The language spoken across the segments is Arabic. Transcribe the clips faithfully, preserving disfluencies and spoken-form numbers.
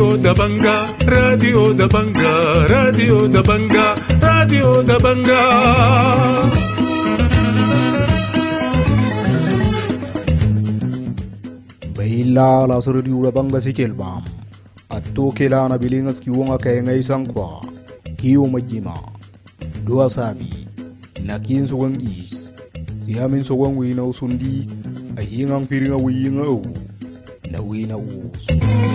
Radio Dabanga, Radio Dabanga, Radio Dabanga, Radio Dabanga. Baila la Radio Dabanga sikelbam. Atto kelana bilingas kiwonga kaya isang kwa. Kiyo majima. Dua sabi. Nakin sugang is. Siyamin sugang wina usundi. Ahingang piringa wiyinga u. Na wina us.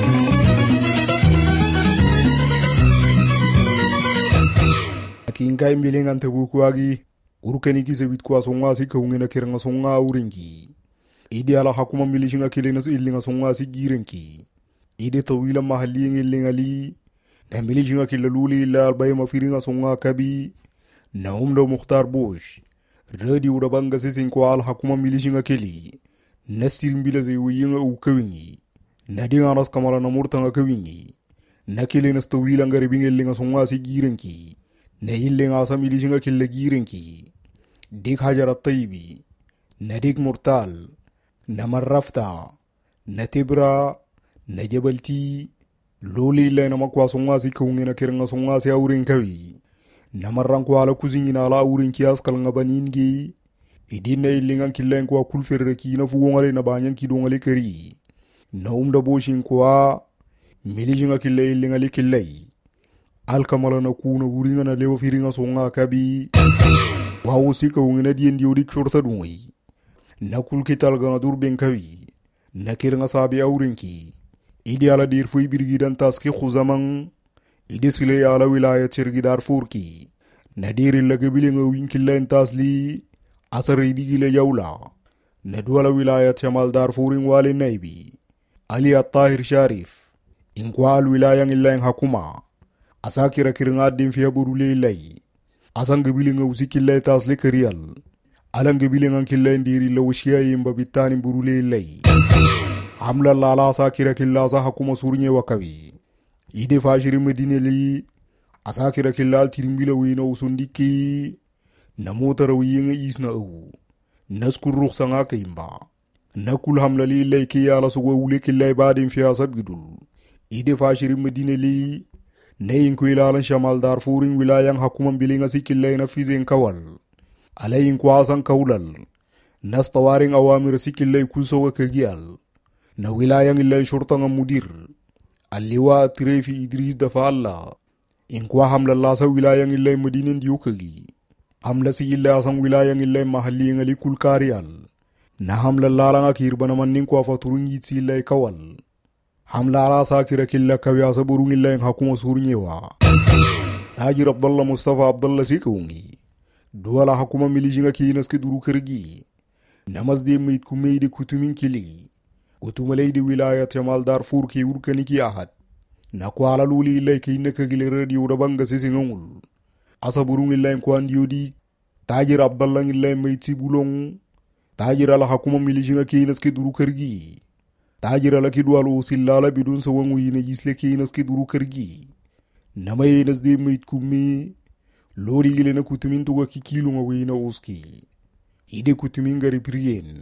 Nakin kay bilingan tabuku agi. Urukani kisabit kwa songa si kaungena kiranga songa uringi. Ide ala hakuma milishinga kilenas ilinga songa si girenki. Ide tawila mahali ngilinga li. Na milishinga kilaluli ila albay mafiringa songa kabi. Na umdo Mukhtar Bush. Radio Dabanga sisin kwa ala hakuma milishinga kili. Nasir mbila zi wiyinga u kawingi. Na dinga anas kamala na murtanga kawingi. Na kilenas tawila ngaribing ilinga songa si girenki. Na ilinga asa milishinga kila girenki. Dik hajarat taybi. Na dik murtal. Na marrafta. Na tibra. Na jabalti. Loli ila na makwa songa si kaungena kiranga songa si aurin kawi. Na marran kwa ala kuzingi ala aurin kias kalanga baningi. Idin na ilingan kilain kwa kulferreki na fugongale na banyan kidongale kari. Na umda boshin kwa milijinga kilai ilingali kilai. Alkamala na kuna uringa na lewa firinga songa kabi. Wawo si kaungena dien diodik shorta dungi. Na kulkital gana durben kawi. Na kiranga sabi aurinki. Idi ala dir fui birgidan taski khuzamang. Idi sile ala wilayat sirgidar furki. Na diri lagabilinga winkilain tasli. Asar idi gile yaula. Na duala wilayat yamal dar furing wali naibi. Ali at-Tahir Sharif. Inkwal wilayang ilayang hakuma. Asakira kirangadim fiya burule ilay. Asang gabilinga usikilay tasli kariyal. Alang gabilinga kilain diri lawashiya imba bitanim burule ilay. Hamla lala asakira kilasa hakuma surnye wakawi. Ide fashiri medine li. Asakira kilal tirimbila wina usundiki. Namotara wiyinga isna u. Naskur rukhsanga kaimba. Nakul hamla li ilay kiyala suwa ule kilay badim fiya sabgidul. Ide fashiri medine li. Nayin kwilalan shamal darfuring wilayang hakuman bilinga si kilay na fizen kawal. Alayin kwasan kaulal. Nastawaring awamir si kilay kusoga kagiyal. Na wilayang ilay shurtanga mudir. Aliwa Tirefi Idris dafa Allah. Inkwa hamla lasa wilayang ilay madinin diyukagi. Hamla si ilay asang wilayang ilay mahali ngali kulkariyal. Na hamla lalang akir banaman ninkwa faturungit si ilay kawal. Hamla ala sakira killa kawyasa burung ilay hakuma surnyewa. Tajir Abdullah Mustafa Abdullah si kaungi. Duala hakuma milijinga kinas ke duru kergi. Namasde mait kumeide kutumin kili. Utumalaydi wilayat yamal Darfur ki urkani ki ahad. Na kwa ala luli ilay ki inakagile radio Dabanga sisingongul. Asa burung ilay mkwaan diodi. Tajir Abdallah ilay maitsi bulong. Tajir ala hakuma milijinga kinas ke duru kergi. Tajir ala ki dualo usillala bidun sa wangu ina jisle kinas ke duru kergi. Namay nasde mait kumme. Lori gile na kutumin tuga kikilunga wina uski. Ide kutumin gari priyen.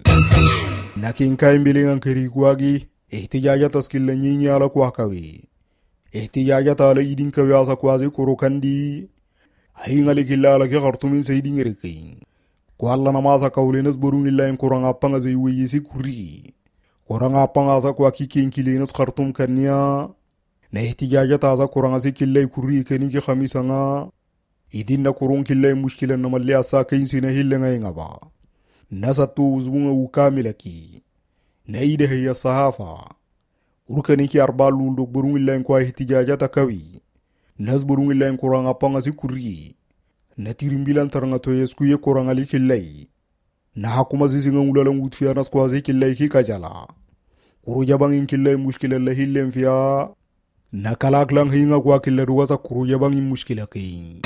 Nakin kain bilingan kari kuagi, ihtijaja taskilla nyinyi ala kuakawi. Ihtijaja tala idin kawiasa kuazi kurukandi. Hain alikilla ala ki khartumin sayidin ngerikin. Kuala namasa kaulinas burung illayin kurang apanga zayuwe yisi kuri. Kurang apanga asa kuaki kinkilinas khartum kanya. Na ihtijaja taza kurang asi killay kuri kani ki khamisanga. Idin na kurung killay mushkilan namalli asa kainsi na hilla ngay nga ba. Nasatu uzbunga ukamilaki. Na ide hiya sahafa. Urkaniki arba lunduk burung illayin kwa ihtijajata kawi. Nas burung illayin kurang apanga si kuri. Na tirimbilan taranga toyesku ye kurang ali killay. Na hakuma zizinga ulalang utfiya nas kwa zi killay ki kajala. Kuru jabangin killay mushkila la hillen fiya. Na kalak lang hinga kwa killa ruwasa kuru jabangin mushkila king.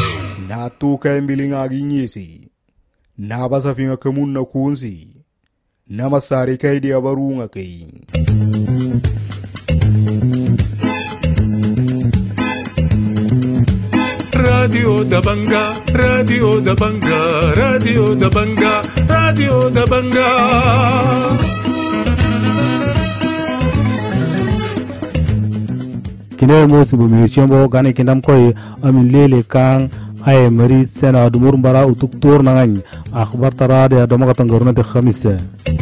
Na tuka embilinga aginyesi. Na basa finga kamun na kunsi. Na masari kay di abarunga kay. Radio Dabanga, Radio Dabanga, Radio Dabanga, Radio Dabanga. ine mosi bu mi chembo gani kindam koy amin lele kang ay mari sena dumur bara utuk tur nangan akhbar tarade adama katangorna te khamise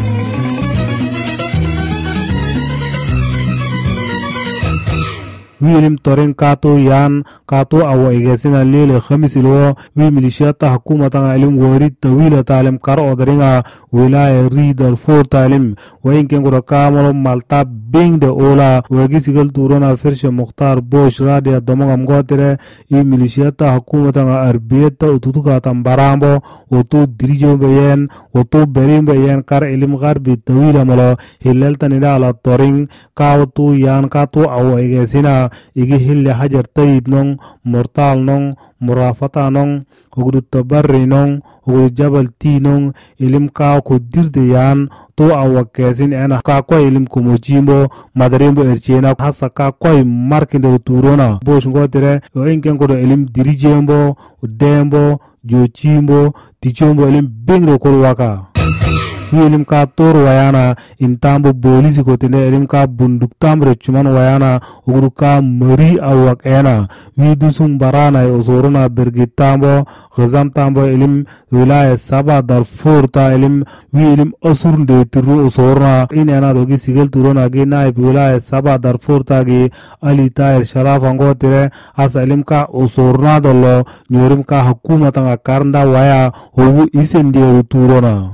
wilim toren kato yan kato awo egesina lele khamisilo wi milishiyata hukumata ilim wari tawila talim kar odringa wilaya ridal for talim wainken gura kamalo malta bing de ola wagi sigal turona firshe mukhtar bosh radia domogam gotere i milishiyata hukumata arbiyata ututuka tambarambo otu dirijo beyen otu berim beyen kar ilim garbi tawila malo hilal tanida ala toring kato yan kato awo egesina igi hille hajar tayib nong mortal nong murafata nong ugudu tabarri nong ugudu jabal ti nong ilim ka ko dirde yan to awa kesin ena ka ko ilim ko mojimbo madarimbo erchena hasa ka ko markinde turona bosh ngotere o inken ko ilim dirijembo dembo jochimbo tichombo ilim bingro ko waka ilim ka tor wayana intambo bolisi ko tene ilim ka bunduk tamre chuman wayana uguru ka mari awak ena widusum barana osoruna bergitambo khazam tambo ilim wilaya saba darfur ta ilim wi ilim osur de tiru osoruna inena dogi sigel turona ge naib wilaya saba darfur ta ge ali tair sharaf ango tere asa ilim ka osoruna dollo nyorim ka hukumata karnda waya hobu isendiru turona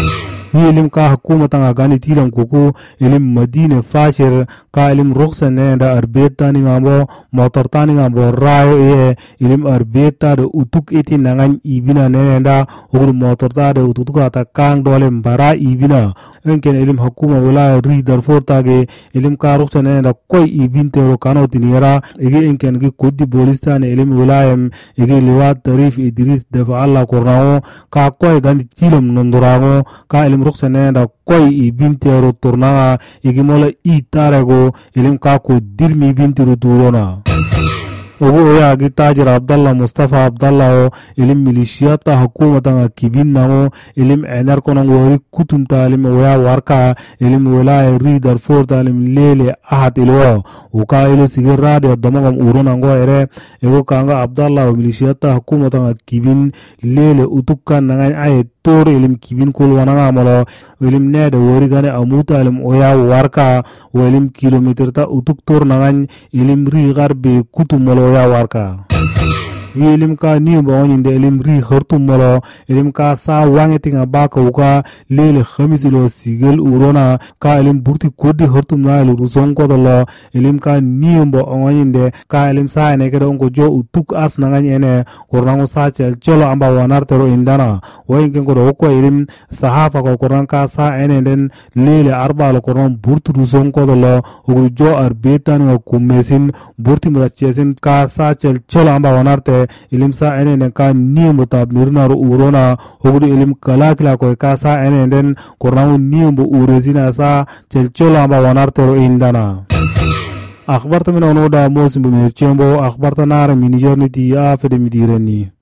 ilim ka hukumata nga gani tilam kuku ilim madine fashir ka ilim ruksa nenda arbeta ni ngambo motorta ni ngambo rayo iye ilim arbeta de utuk iti nangan ibina nenda ugru motorta de ututuka ata kang dole mbara ibina enken ilim hukuma wilaya ri darfur tage ilim ka ruksa nenda koi ibin tero kano tinira igi enken gi kudi bolistan ilim wilayam igi liwat tarif idris defa alla kornao ka koi gani tilam nondurago ka ilim ruksane da koy i bintero turnaga igimola i tarego ilim ka ko dirmi bintero turona ogo oya gi tajir abdallah mustafa abdallah o ilim milishiyata hukumata nga kibin namo ilim enar kono wori kutum talim oya warka ilim wilaya ri darfur talim lele ahat ilwa uka ilo sigir radio damagam urona ngo ere ego kanga abdallah o milishiyata hukumata nga kibin lele utukkan nangan ayet tor ilim kibin kul wananga malo ilim nede wori gane amuta ilim oya warka o ilim kilometer ta utuk tor nangan ilim ri garbe kutum malo oya warka ilim ka niyo ba wani da ilim ri khartum malo ilim ka sa wange tinga baka uka lele khamisilo sigel urona ka ilim burti kodi khartum na ilu ruzon ko dalo ilim ka niyo ba wani de ka ilim sa ne kada onko jo utuk as nangani ene kornango sa chel cholo amba wanar tero indana wayin ken ko ko ilim sahafa ko kornan ka sa ene den lele arba lo kornan burti ruzon ko dalo ugu jo arbetan ko kumesin burti murachesin ka sa chel cholo amba wanar te ilim sa ene den ka niyo ta mirna ro urona ugu ilim kala kala ko ka sa ene den kornango niyo bo urezina sa chel cholo amba wanar tero indana akhbarta min ono da mosim bu chembo akhbarta nar min jorniti ya fede midirani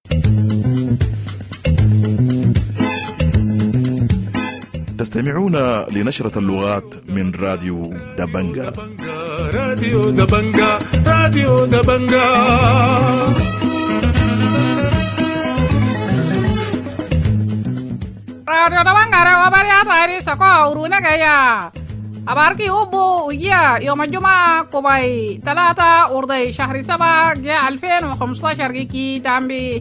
تستمعون لنشرة اللغات من راديو دبنجا راديو دبنجا راديو دبنجا Radio Dabanga habari hatari sako uruna gaya abarki ubu uya يوم الجمعة كوباي ثلاثة أرضي شهر سبعة جاء ألفين وخمسة عشر كي تامبي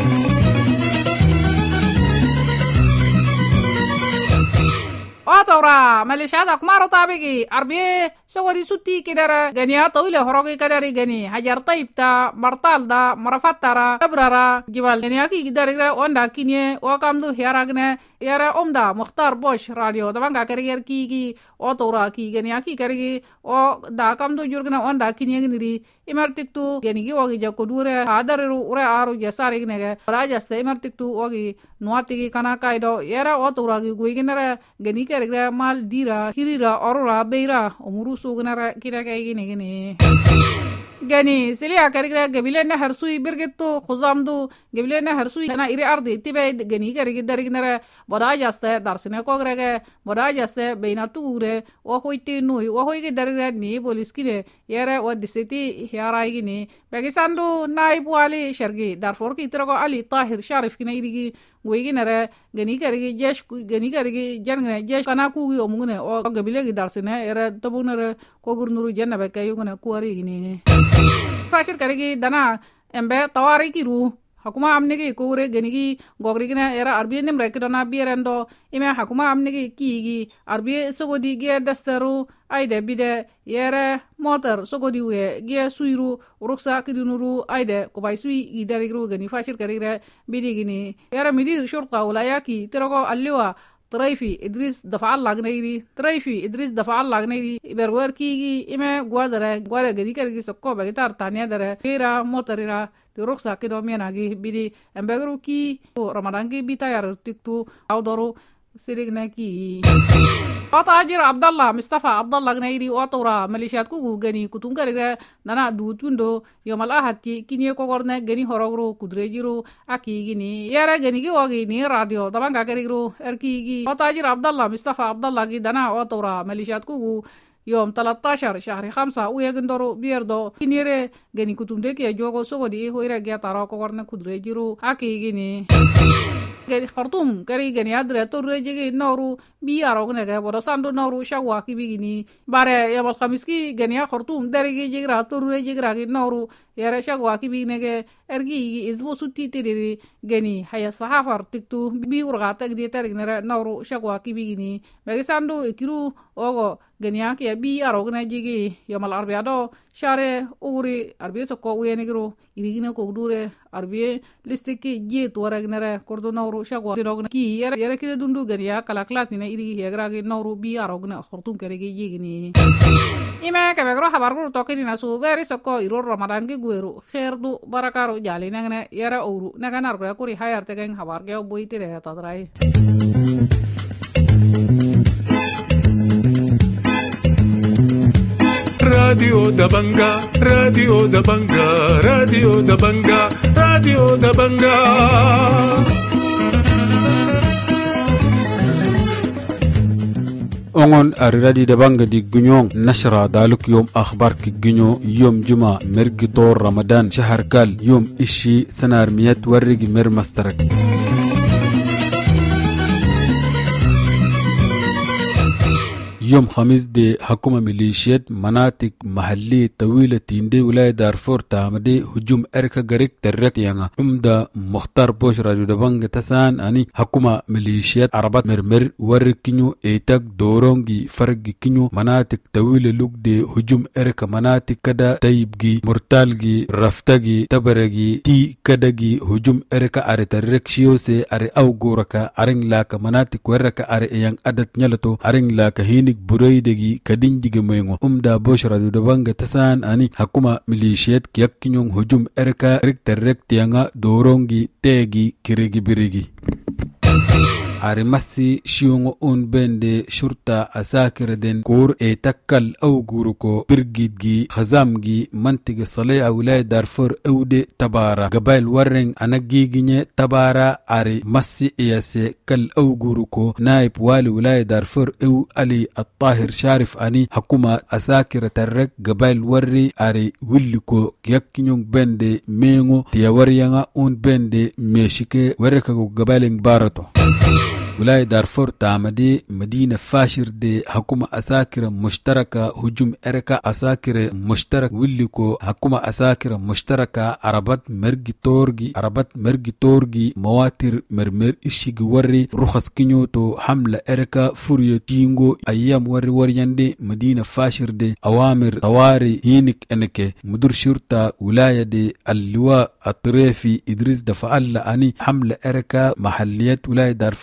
وطورا مليشيات أقمار طابقي أربيه سواري ستي كدرة غنيا طويلة هروغي كدري غني حجر طيب تا مرطال دا مرفات تارا كبرارا جبال غنيا كي كدري واندا كينيه وكام دو هيراغنه يارا أمدا مختار بوش راديو دبانغا كرير كي كي وطورا كي غنيا كي كرير ودا كام دو جورغنا واندا كينيه غنري imartiktu genigi wagi jakudure adariru ure aru jasari gnege rajaste imartiktu wagi nuatigi kana kaido yera oturagi guiginere genike regre mal dira kirira orura beira umuru sugnere kirege gini gini gani silia karigre gabilena harsui birgittu khuzamdu gabilena harsui na iri ardi tibe gani karigi darignere boda jaste darsine kogrege boda jaste beinatugure o hoiti nui o hoigi darigre ni poliskine yere o disiti hiaraigini pakistandu naib wali shargi darfor ki trago ali tahir sharif kine irigi goiginere gani karigi jesh gani karigi jangne jesh kana kugi omungune o gabilegi darsine ere tabunere kogurnuru jannabe kayugune kuari gini fashir karigi dana embe tawari kiru hakuma amnegi kore genigi gogrigina era arbiye nem rekidona bierendo ime hakuma amnegi kigi arbiye sogodi ge dastaru aide bide yere motor sogodi we ge suiru ruksa kidunuru aide ko bay sui gidarigru geni fashir karigre bidigini era midir shurta ulayaki tirago alliwa طريفي إدريس دفع الله غنيري طريفي إدريس دفع الله غنيري برغور كيغي إما غوادره غواده غدي كرغي سكو بغيتار تانيا دره فيرا موتريرا تروكسا كيدو ميناغي بيدي امبغرو كي رمضان كي بيتاير تيكتو اودورو سيرغناكي Otajir Abdallah Mustafa Abdallah gnairi otora malishat ku gani kutung karega nana dutundo yomal ahad ki kini ko gorne gani horogro kudrejiru aki gini yara gani ki wagi ni radio tabanga karigru erki gi Otajir Abdallah Mustafa Abdallah gi dana otora malishat ku يوم ثلاثة عشر شهر خمسة ويغندرو بيردو كنيره غني كتومده كي جوغو سوغدي هويرا غيا تارا كو ورن كودريجيرو اكي غني غني خرطوم كري غني ادره تورجي نورو بيارو غنغا بودساندو نورو شاوا كي بيغني باره يوم الخميس كي غني خرطوم دريجي جيغرا تورجي جيغرا نورو يرا شاوا كي بيغنغا ارغي ازبو سوتي تيري غني هيا صحافر تكتو بي ورغا تغدي ترغنرا نورو شاوا كي بيغني بغساندو اكيرو اوغو غنيا كي بي arogna jigi yomal arbiado share uri arbiye to ko wenigro irigina ko dure arbiye listiki je to ragnere kordo nawru shagwa dirogna ki yere yere kide dundu gariya kala klatina irigi yegragi nawru bi arogna khortum keregi jigini ima ka begro habargu to kini nasu beri sokko iro ramadan gi gueru khairdu barakaro jali nangna yara uru naganar ko kuri hayar tegen habarge boite re tadrai Radio Dabanga, Radio Dabanga, Radio Dabanga, Radio Dabanga. أون الرادي دبانغ دي جنيون نشرة دالك يوم أخبار كجنيو يوم جمعة مرق دور رمضان شهر كال يوم إشي سنار ميات ورق مر مسترك يوم خميس دي حكومة ميليشيات مناطق محلية طويلة تيندي ولاية دارفور تعمدي هجوم أركا غريك ترك يانا عمدة مختار بوش راديو دبانغ تسان أني حكومة ميليشيات عربات مرمر ورق كينيو ايتاك دورونجي فرق كينيو مناطق طويلة لوك دي هجوم أركا مناطق كدا تايبجي مرتالجي رفتاجي تبرجي تي كداجي هجوم أركا أري ترك شيوسي أري أو غوركا أرين لاكا مناطق وركا أري ايان أدت نيالتو أرين لاكا هيني buraydegi kadinjige moyngo umda boshra du dabanga tasan ani hakuma milishiyat kiyakkinyong hujum erka rikterrek tianga dorongi tegi kirigi birigi arimasi shiyongo un bende shurta asakir den kur e takkal aw guruko birgidgi khazamgi mantige salaya wilay darfur awde tabara gabail warren anagiginye tabara ari masi iyase kal aw guruko naib wali wilay darfur aw ali at-tahir sharif ani hakuma asakir tarrek gabail warri ari williko yakkinyong bende mengo tiyawariyanga un bende meshike wereka gabaileng barato ولاية دارفور تعمدي مدينة فاشر دي حكومة أساكر مشتركة هجوم إركا أساكر مشترك وليكو حكومة أساكر مشتركة عربات مرغي تورغي عربات مرغي تورغي مواتر مرمر إشيغ وري رخص كينيوتو حملة إركا فوريو تينغو أيام وري ورياندي مدينة فاشر دي أوامر طواري هينك أنك مدير شرطة ولاية دي اللواء الطريفي إدريس دفع الله أني حملة إركا محليات ولاية دارفور إركا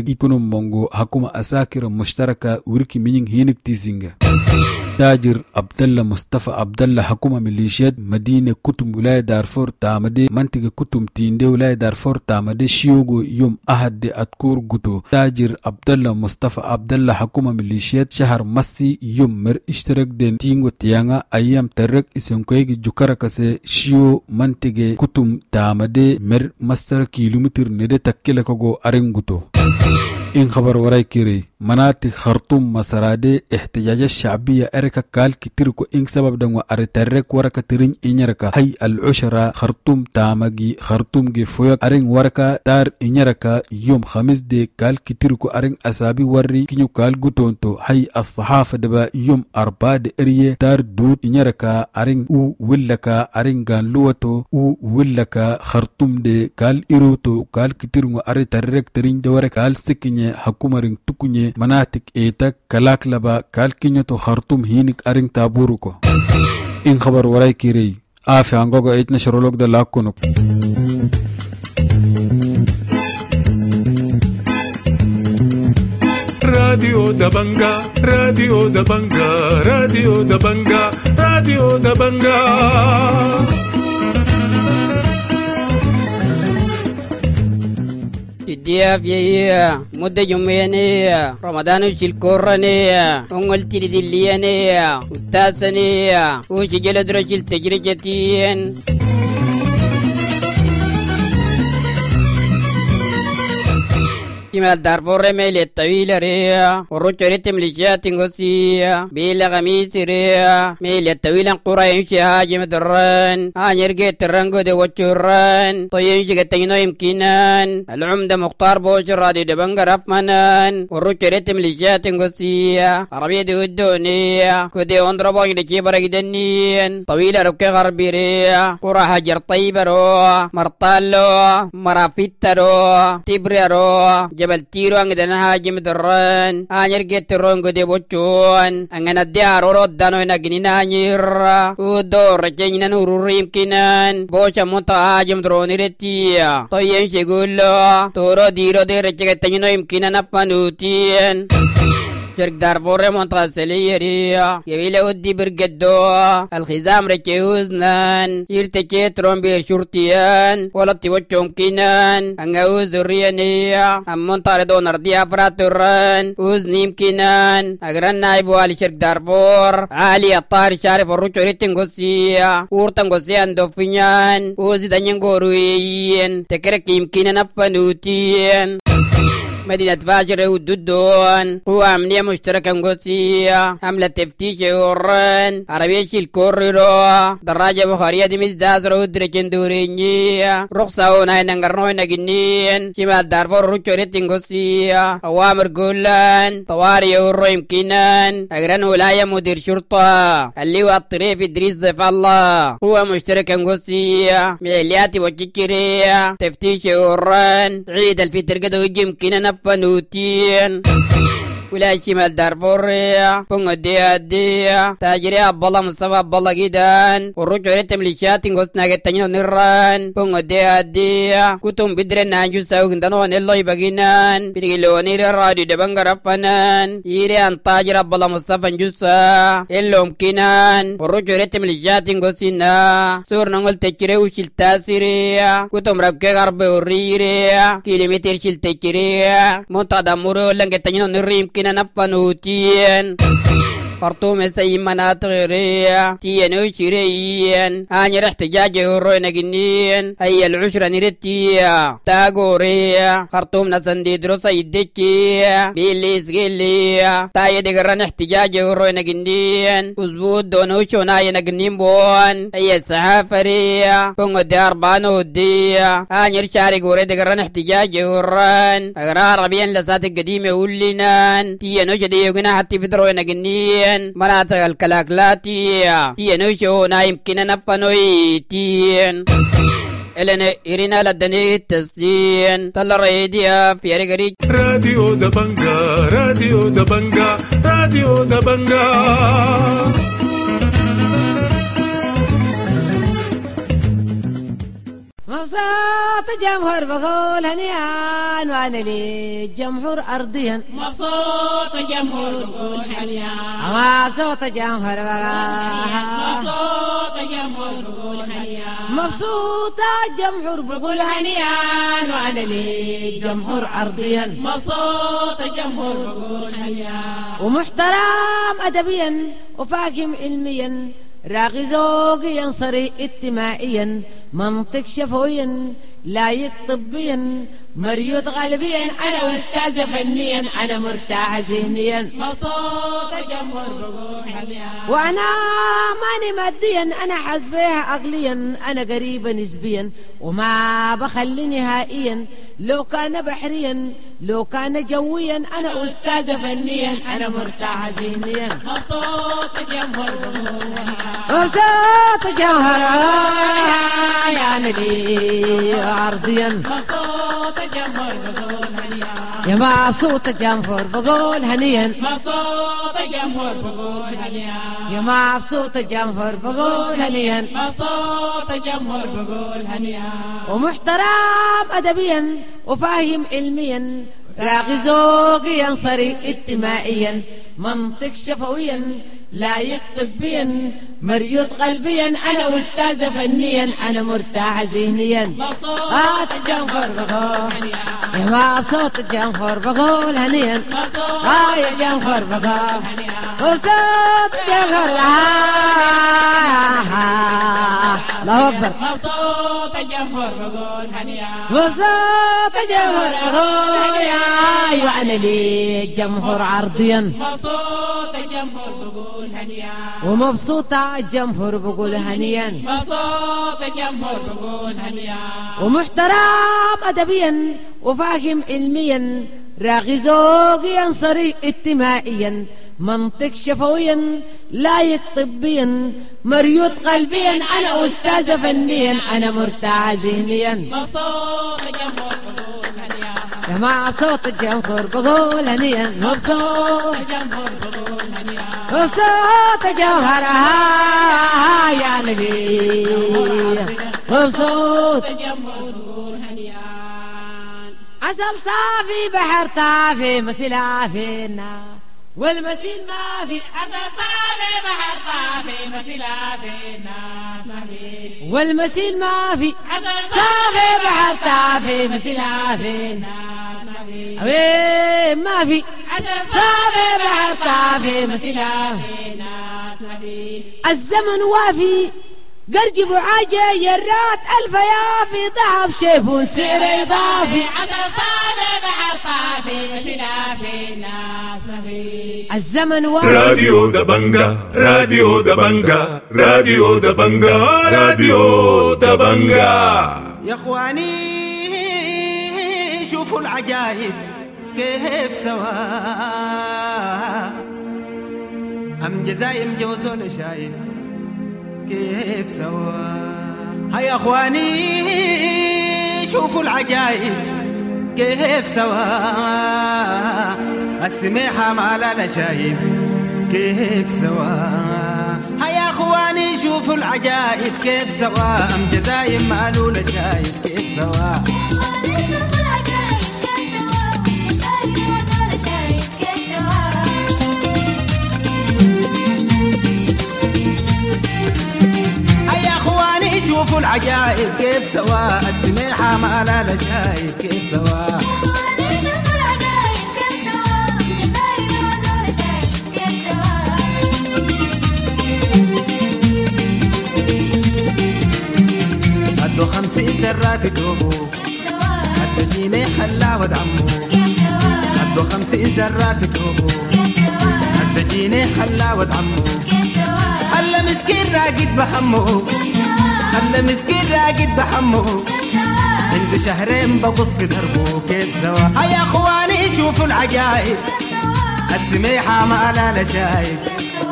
terreg ikunum mongo hakuma asakira mushtaraka urki mining hinik tizinga. تاجر عبد الله مصطفى عبد الله حكومة ميليشيات مدينة كتم ولاية دارفور تامدي منطقة كتم تيندي ولاية دارفور تامدي شيوغو يوم أحد دي أتكور قطو. تاجر عبد الله مصطفى عبد الله حكومة ميليشيات شهر مسي يوم مر اشترك دين تينغو تيانغا أيام ترك اسنكويك جوكاركاسي شيو منطقة كتم تامدي مر مستر كيلومتر ندي تكيلكوغو أرين قطو. إن خبر وراي كيري مناطق خرطوم مسرادي احتجاج الشعبية أركا كال كتيركو إن سبب دنو أرترك وركا ترين إنيركا هاي العشرة خرطوم تامجي خرطوم جي فويق أرين وركا تار إنيركا يوم خميس دي كال كتيركو أرين أسابي وري كينيو كال قطونتو هاي الصحافة دبا يوم أربعة دي إريه تار دود إنيركا أرين أو ولكا أرين غان لوتو أو ولكا خرطوم دي كال إروتو كال كتيركو أرترك ترين دورك كال سكيني حكومة رين تكوني مناطق ايتك كلاك لبا كالكينيتو خرطوم هينك ارين تابوروكو. إن خبر وراي كيري آفي عنقوغا ايتنا شرولوك دا لاكونوك. راديو دبنجا راديو دبنجا راديو دبنجا راديو دبنجا Dia via mudde jumene Ramadan shil korane ongol tiri diliane utasane o shigela drashil tajrijatin كما دارفور ميل الطويل ريا ورجعت مليشيات غوسيا بيلا غميس ريا ميل الطويل قرين شهاج مدران انيرجت رنگو دي وچران طيين شغتينو يمكنان العمده مختار بوش رادي دبنغ رفمنان ورجعت مليشيات غوسيا عربيه دي الدنيا كدي اندربو دي كبرغدنين طويل ركي غربي ريا قرا حجر طيب رو مرطالو مرافيترو تبريرو جبل تيرو عندنا هاجم دران أنير جت رونغ دي بوچون عندنا ديار رودانو نجنينا نير ودور جينا نوروريم كنان بوشا مونتا هاجم دروني رتيا طيين شغولو تورو ديرو دي رجعت تنينو يمكننا نفنوتين شرق دارفور منطقة ريا يبيله ودي برقدو الخزام ركيوزنان يرتكيت رومبير شرطيان ولا توجهم كنان انغوز الريانية ام منطقة دون رديا فراتوران وزنيم كنان اقران نايبو على شرق دارفور علي الطار شارف الرجو ريتن غسيا ورطن غسيان دوفينيان وزيدان ينغورويين تكرك يمكن نفنوتين مدينة فاجر ودودون هو عملية مشتركة نقصية عملة تفتيش ورن عربية الكوريرو دراجة بخارية دي مزدازر ودرجن دورينية رخصة هنا ننقرنوه نقنين شمال دارفور روشو ريت نقصية أوامر قولان طواري ورو يمكنان أقران ولاية مدير شرطة اللي هو الطريف إدريس ضيف الله هو مشتركة نقصية ميلياتي وشكرية تفتيش ورن عيد الفطر قد يمكننا فنوتين ولا شمال دارفور بونغ ديا ديا تاجري أبلا مصطفى أبلا جدان والرجع رتم لشات غصنا جتنيو نيران بونغ ديا ديا كتم بدر نانجو ساوغ دانو نيلو يبغينان بيجلوني الراديو دبنغ رفنان يري أن تاجر أبلا مصطفى نجوسا إلهم كنان والرجع رتم لشات غصنا سور نقول تكري وشيل تاسيريا كتم ركع غرب وريريا كيلومتر شيل تكريا منتظر مرو لنج تنيو نريم كنا نفنوتين خرطوم سي مناطق غيرية تيانو شريين هاني رحت جاجي وروينا جنين هي العشرة نرتية تاغورية خرطوم نسندي دروسا يدكية بيليس غيلية تايا دقران احتجاجي وروينا جنين وزبود دونوشو نايا نجنين بوان هي السحافرية بونغ دي أربانو ودية هاني رشاري غوري دقران احتجاجي وران اقرار ربيان لسات القديمة ولينان تيانو جدي يغنى حتى في دروينا جنين مناطق الكلاكلاتية تيانوشو نايم كنا نفنويتين إلنا إرينا لدني التسجين تلا راديو في رجري راديو دبنجا راديو دبنجا راديو دبنجا مبسوط جمهور بقول هنيان وانا لي جمهور ارضيا مبسوط جمهور بقول هنيان مبسوط جمهور مبسوط جمهور بقول هنيان مبسوط جمهور بقول هنيان وانا لي جمهور ارضيا مبسوط جمهور بقول هنيان ومحترم ادبيا وفاهم علميا راقي ذوقيا صريح اجتماعيا منطق شفويا لايق طبيا مريض قلبيا انا استاذ فنيا انا مرتاح ذهنيا مبسوط جمهور بقول هنيان وانا ماني ماديا انا حسبيها عقليا انا قريبة نسبيا وما بخلي نهائيا لو كان بحريا لو كان جويا انا استاذ فنيا انا مرتاح ذهنيا مبسوط جمهور بقول هنيان مبسوط جمهور يا نبي عرضيا مبسوط جمهور بقول هنيان يا مبسوط جمهور بقول هنيا مبسوط جمهور بقول هنيان يا مبسوط جمهور بقول هنيا مبسوط جمهور بقول هنيان ومحترم ادبيا وفاهم علميا راقي ذوقيا صريح اجتماعيا منطق شفويا لايق طبيا مريض قلبيا انا استاذ فنيا انا مرتاح ذهنيا مبسوط جمهور بقول هنيان يا مبسوط جمهور بقول هنيا اه يا جمهور بقول مبسوط جمهور الله اكبر مبسوط جمهور بقول هنيان مبسوط جمهور بقول يا وانا لي جمهور عرضيا مبسوط جمهور بقول هنيان ومبسوطة الجمهور بقول هنيا مبسوط جمهور بقول هنيان ومحترم أدبيا وفاهم علميا راقي ذوقيا صريح اجتماعيا منطق شفويا لايق طبيا مريض قلبيا انا استاذ فنيا انا مرتاح ذهنيا مبسوط جمهور بقول هنيان يا مبسوط الجمهور بقول هنيا مبسوط جمهور بقول هنيان مبسوط جوهرها يا نبي مبسوط جمهور بقول هنيان عسل صافي بحر طافي مسيلة في النار والمسيل ما في عسل صافي بحر طافي مسيلة في الناس والمسيل ما في عسل صافي بحر طافي مسيلة في الناس النار ما في عسل صافي بحر طافي مسيلة في الناس الزمن وافي قرجي بعاجة يرات ألف يافي ذهب شيف سعر إضافي عسل صافي بحر طافي مسيلة في الناس الزمن وافي راديو دبنجا راديو دبنجا راديو دبنجا راديو دبنجا يا اخواني شوفوا العجائب كيف سوا ام جزايم جوزون شايب كيف سوا هيا اخواني شوفوا العجائب كيف سوا السميحة مع لا شايب كيف سوا هيا اخواني شوفوا العجائب كيف سوا ام جزايم مع لا شايب كيف سوا شوفوا العجائب كيف سوا السميحة مع لا شايب كيف سوا شوفوا العجائب كيف سوا الجزائر وزول شايب كيف سوا ادو خمسين سرة في توبو كيف سوا ادو جيني خلا ودعمو كيف سوا ادو خمسين سرة في توبو كيف سوا ادو جيني خلا ودعمو كيف سوا هلا مسكين راقد بحمو كيف سوا هلا مسكين راقد بحمو كيف سوا عنده شهرين بقص في دربه كيف سوا هيا اخواني شوفوا العجائب كيف سوا السميحة مع لا شايب كيف سوا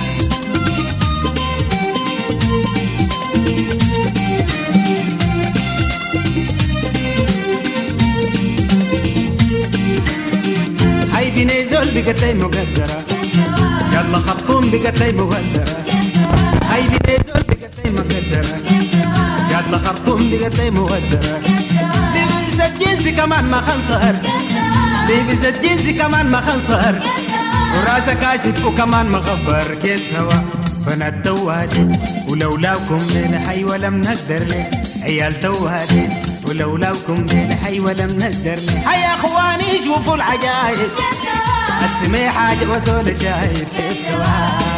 هاي بني زول بقتلي مقدرة كيف سوا يلا خطوم بقتلي مقدرة كيف سوا هاي بني زول بقتلي مقدرة كيف سوا عيال لخرطوم لقطي مودرة لبس الجنس كمان ما خنصر لبس الجنس كمان ما خنصر وراسه كاشف وكمان مغبر كيف سوا بنات توهاتين ولولاكم للحي ولم نقدر لك عيال توهاتين ولولاكم للحي ولم نقدر لك هيا اخواني شوفوا العجايب السمي حاجة وزول شايف كيف سوا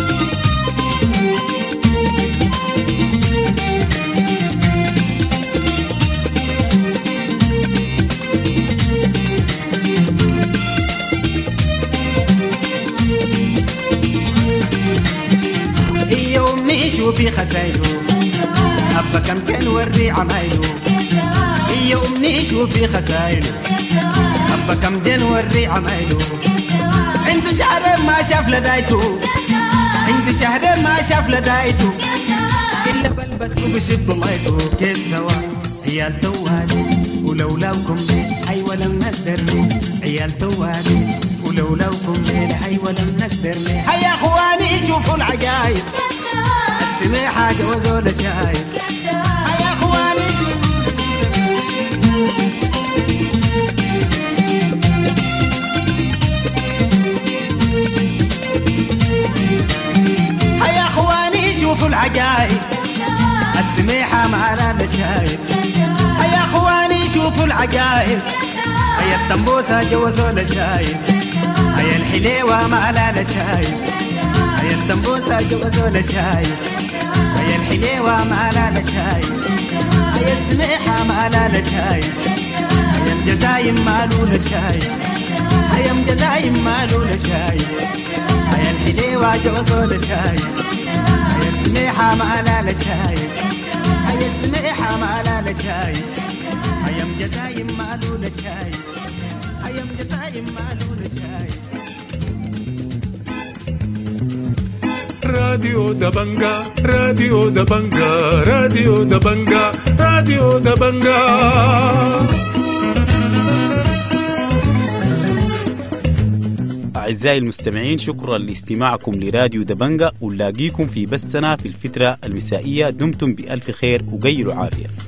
شوفي خسايلو أبا كم كان وري عمايلو هي أمني شوفي خسايلو أبا كم كان وري عمايلو عنده شهر ما شاف لدايتو عنده شهر ما شاف لدايتو إلا بلبس وبشب مايتو كيف سوا عيال توالي ولولاكم ليل حي ولم نقدر ليل عيال توالي ولولاكم ليل حي ولم نقدر ليل هيا اخواني شوفوا العجايب السمي حاجة وزول شايب هيا اخواني هيا اخواني شوفوا العجايب السميحة معنا لشايب هيا اخواني شوفوا العجايب هيا التنبوسة جوزوا لشايب هيا الحليوة معنا لشايب هيا التنبوسة جوزوا لشايب هيا الحليوة معنا لشايب هيا السميحة معنا لشايب هيا الجزايم مالو لشايب هيا الجزايم مالو لشايب هيا الحليوة جوزوا لشايب هيا السميحة معنا لشايب هيا السميحة معنا لشايب هيا الجزايم مالو لشايب هيا الجزايم مالو لشايب راديو دبنجا راديو دبنجا راديو دبنجا راديو دبنجا. أعزائي المستمعين، شكرا لاستماعكم لراديو دبنجا، ونلاقيكم في بثنا في الفترة المسائية. دمتم بألف خير وقيلوا عافية.